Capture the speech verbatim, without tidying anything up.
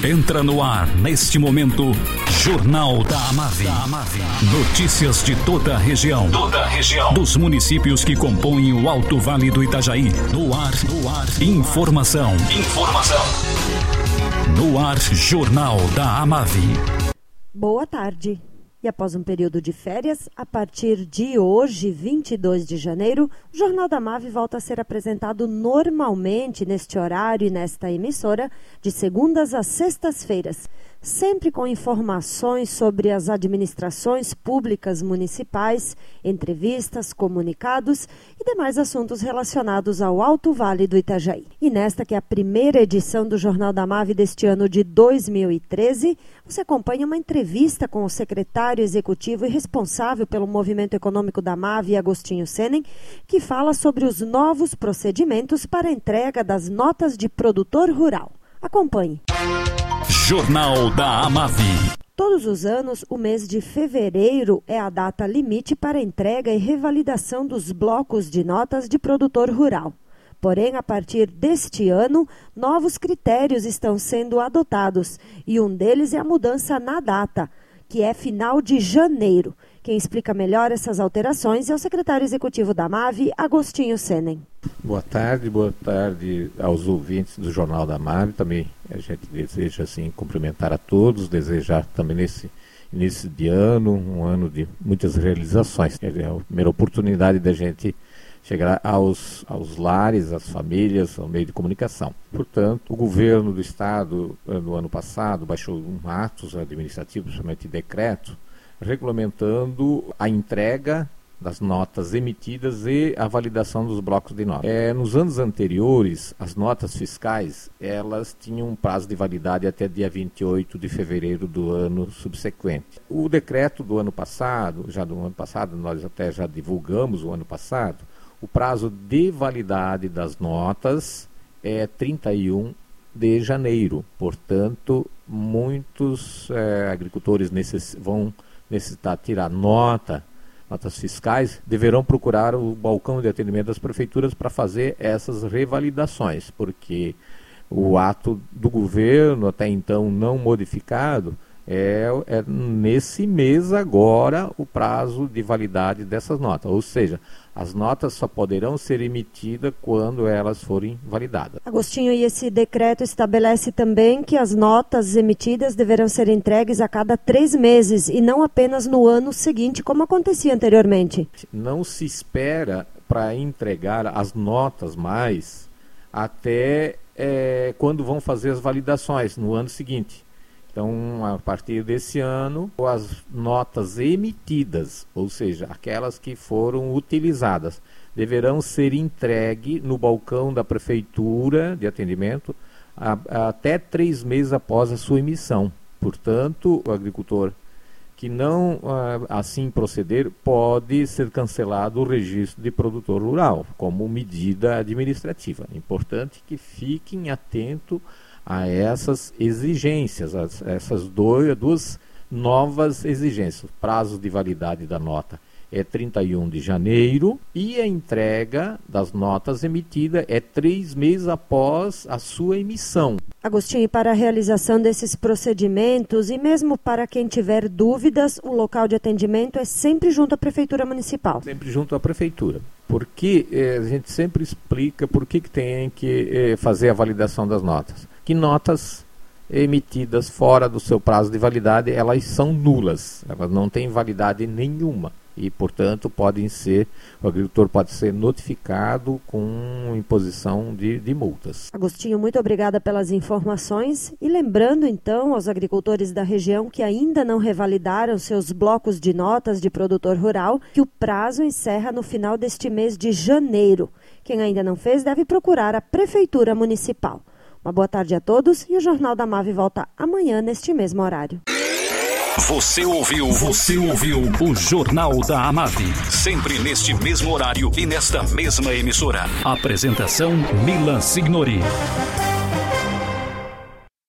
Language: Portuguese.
Entra no ar, neste momento, Jornal da Amave. Notícias de toda a região. Toda a região. Dos municípios que compõem o Alto Vale do Itajaí. No ar, no ar. Informação. Informação. No ar, Jornal da Amave. Boa tarde. E após um período de férias, a partir de hoje, vinte e dois de janeiro, o Jornal da Amave volta a ser apresentado normalmente neste horário e nesta emissora, de segundas a sextas-feiras, sempre com informações sobre as administrações públicas municipais, entrevistas, comunicados e demais assuntos relacionados ao Alto Vale do Itajaí. E nesta que é a primeira edição do Jornal da Amave deste ano de dois mil e treze, você acompanha uma entrevista com o secretário executivo e responsável pelo movimento econômico da Amave, Agostinho Senen, que fala sobre os novos procedimentos para a entrega das notas de produtor rural. Acompanhe. Jornal da Amave. Todos os anos, o mês de fevereiro é a data limite para entrega e revalidação dos blocos de notas de produtor rural. Porém, a partir deste ano, novos critérios estão sendo adotados e um deles é a mudança na data, que é final de janeiro. Quem explica melhor essas alterações é o secretário executivo da Amave, Agostinho Senen. Boa tarde, boa tarde aos ouvintes do Jornal da Amave. Também a gente deseja assim, cumprimentar a todos, desejar também nesse início de ano, um ano de muitas realizações. É a primeira oportunidade da gente chegar aos, aos lares, às famílias, ao meio de comunicação. Portanto, o governo do Estado, no ano passado, baixou um atos administrativos, principalmente decreto, regulamentando a entrega das notas emitidas e a validação dos blocos de notas. É, nos anos anteriores, as notas fiscais, elas tinham um prazo de validade até dia vinte e oito de fevereiro do ano subsequente. O decreto do ano passado, já do ano passado, nós até já divulgamos o ano passado, o prazo de validade das notas é trinta e um de janeiro. Portanto, muitos é, agricultores necess- vão necessitar tirar nota, notas fiscais, deverão procurar o balcão de atendimento das prefeituras para fazer essas revalidações, porque o ato do governo, até então não modificado, é, é nesse mês agora o prazo de validade dessas notas, ou seja, as notas só poderão ser emitidas quando elas forem validadas. Agostinho, e esse decreto estabelece também que as notas emitidas deverão ser entregues a cada três meses e não apenas no ano seguinte, como acontecia anteriormente. Não se espera para entregar as notas mais até é, quando vão fazer as validações no ano seguinte. Então, a partir desse ano, as notas emitidas, ou seja, aquelas que foram utilizadas, deverão ser entregues no balcão da prefeitura de atendimento a, a, até três meses após a sua emissão. Portanto, o agricultor que não a, assim proceder pode ser cancelado o registro de produtor rural como medida administrativa. É importante que fiquem atentos a essas exigências, a essas dois, duas novas exigências. O prazo de validade da nota é trinta e um de janeiro e a entrega das notas emitidas é três meses após a sua emissão. Agostinho, e para a realização desses procedimentos e mesmo para quem tiver dúvidas, o local de atendimento é sempre junto à Prefeitura Municipal? Sempre junto à Prefeitura. Porque eh, a gente sempre explica por que, que tem que eh, fazer a validação das notas. Que notas emitidas fora do seu prazo de validade, elas são nulas, elas não têm validade nenhuma e, portanto, podem ser, o agricultor pode ser notificado com imposição de, de multas. Agostinho, muito obrigada pelas informações e lembrando então aos agricultores da região que ainda não revalidaram seus blocos de notas de produtor rural que o prazo encerra no final deste mês de janeiro. Quem ainda não fez deve procurar a Prefeitura Municipal. Uma boa tarde a todos e o Jornal da Amave volta amanhã neste mesmo horário. Você ouviu, você ouviu o Jornal da Amave, sempre neste mesmo horário e nesta mesma emissora. Apresentação Milan Signori.